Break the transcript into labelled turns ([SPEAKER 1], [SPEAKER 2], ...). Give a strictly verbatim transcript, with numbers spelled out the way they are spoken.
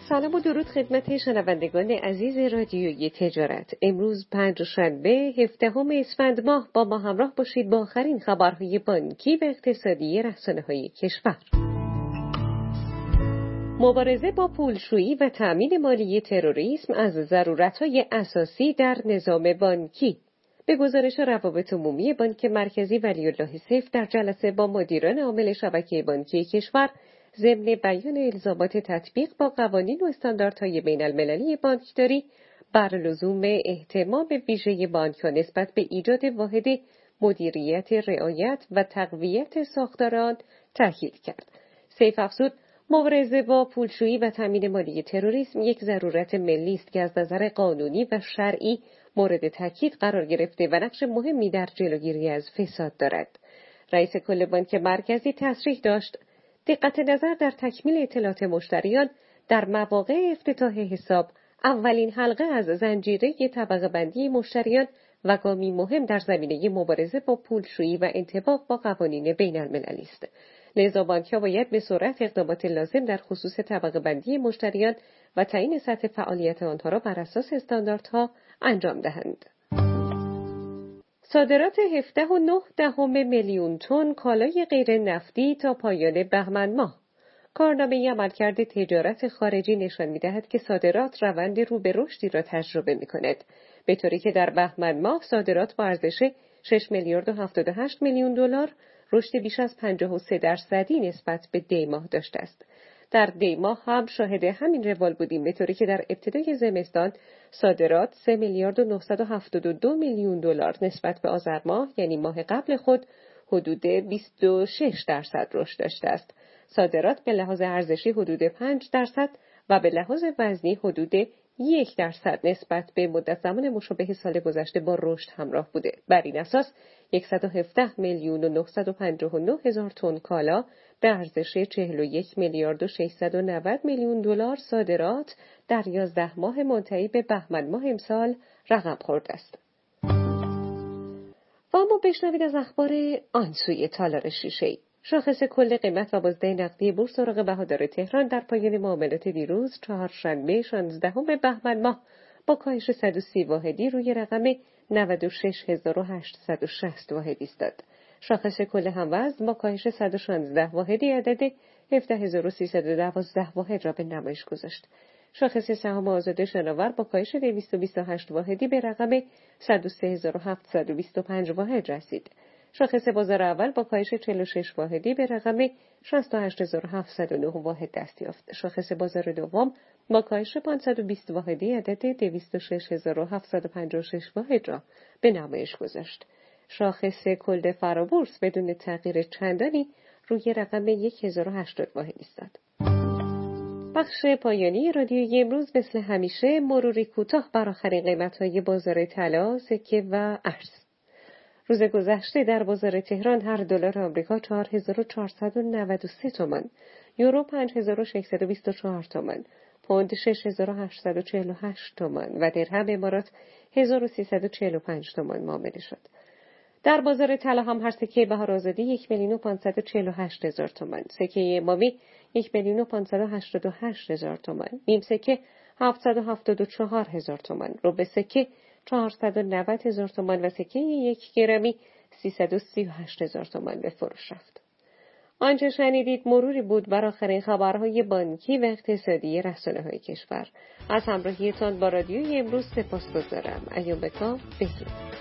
[SPEAKER 1] سلام و درود خدمت شنوندگان عزیز رادیوی تجارت. امروز پنجشنبه هفدهم اسفند ماه با ما همراه باشید با آخرین خبرهای بانکی و اقتصادی رسانه‌های کشور. مبارزه با پولشویی و تأمین مالی تروریسم از ضرورت‌های اساسی در نظام بانکی. به گزارش روابط عمومی بانک مرکزی ولی‌الله سیف در جلسه با مدیران عامل شبکه بانکی کشور ضمن بیان الزامات تطبیق با قوانین و استانداردهای بین المللی بانکداری بر لزوم اهتمام ویژه بانک‌ها نسبت به ایجاد واحد مدیریت رعایت و تقویت ساختار آن تاکید کرد. سیف افزود مبارزه با پولشویی و تامین مالی تروریسم یک ضرورت ملی است که از نظر قانونی و شرعی مورد تاکید قرار گرفته و نقش مهمی در جلوگیری از فساد دارد. رئیس کل بانک مرکزی تصریح داشت دقت نظر در تکمیل اطلاعات مشتریان در مواقع افتتاح حساب اولین حلقه از زنجیره طبقه بندی مشتریان و گامی مهم در زمینه مبارزه با پولشویی و انطباق با قوانین بین المللی است. لذا بانک‌ها باید به سرعت اقدامات لازم در خصوص طبقه بندی مشتریان و تعیین سطح فعالیت آنها را بر اساس استانداردها انجام دهند. صادرات هفده و نه دهم میلیون تن کالای غیر نفتی تا پایان بهمن ماه. کارنامه عملکرد تجارت خارجی نشان می‌دهد که صادرات روند رو به رشدی را تجربه می‌کند، به طوری که در بهمن ماه صادرات با ارزش شش میلیارد و هفتاد و هشت میلیون دلار رشد بیش از پنجاه و سه درصدی نسبت به دی ماه داشته است. در دی ماه هم شاهد همین روال بودیم، به طوری که در ابتدای زمستان صادرات سه میلیارد و نهصد و هفتاد و دو میلیون دلار نسبت به آذر ماه یعنی ماه قبل خود حدود بیست و شش درصد رشد داشته است. صادرات به لحاظ ارزشی حدود پنج درصد و به لحاظ وزنی حدود یک درصد نسبت به مدت زمان مشابه سال گذشته با رشد همراه بوده. بر این اساس صد و هفده میلیون و نهصد و پنجاه و نه هزار تن کالا به ارزش چهل و یک میلیارد و ششصد و نود میلیون دلار صادرات در یازده ماه منتهی به بهمن ماه امسال رقم خورده است. و اما بشنوید از اخبار آن سوی تالار شیشه‌ای. شاخص کل قیمت و بازده نقدی بورس اوراق بهادار تهران در پایان معاملات دیروز چهارشنبه شانزدهم بهمن ماه با کاهش صد و سی واحدی روی رقم نود و شش هزار و هشتصد و شصت واحدی ایستاد. شاخص کل هموزن با کاهش صد و شانزده واحدی عدد هفده هزار و سیصد و دوازده واحد را به نمایش گذاشت. شاخص سهام آزاد شناور با کاهش دویست و بیست و هشت واحدی به رقم صد و سه هزار و هفتصد و بیست و پنج واحد رسید. شاخص بازار اول با کاهش چهل و شش واحدی به رقم شصت و هشت هزار و هفتصد و نه واحد دست یافت. شاخص بازار دوم با کاهش پانصد و بیست واحدی عدد دویست و شش هزار و هفتصد و پنجاه و شش واحد را به نمایش گذاشت. شاخص کل فرابورس بدون تغییر چندانی روی رقم هزار و هشتاد واحد ایستاد. بخش پایانی رادیوی امروز مثل همیشه مروری کوتاه بر آخرین قیمت‌های بازار طلا، سکه و ارز. روز گذشته در بازار تهران هر دلار آمریکا چهار هزار و چهارصد و نود و سه تومان، یورو پنج هزار و ششصد و بیست و چهار تومان، پوند شش هزار و هشتصد و چهل و هشت تومان و درهم امارات هزار و سیصد و چهل و پنج تومان معامله شد. در بازار طلا هم هر سکه بهار آزادی یک میلیون و پانصد و چهل و هشت هزار تومان، سکه امامی یک میلیون و پانصد و هشتاد و هشت هزار تومان، نیم سکه هفتصد و هفتاد و چهار هزار تومان، ربع سکه چهارصد و نود هزار تومان و سکه یک گرمی سیصد و سی و هشت هزار تومان به فروش رفت. آنچه شنیدید مروری بود بر آخرین خبرهای بانکی و اقتصادی رسانه‌های کشور. از همراهیتان با رادیوی امروز سپاسگزارم. ایام بکام، بدرود.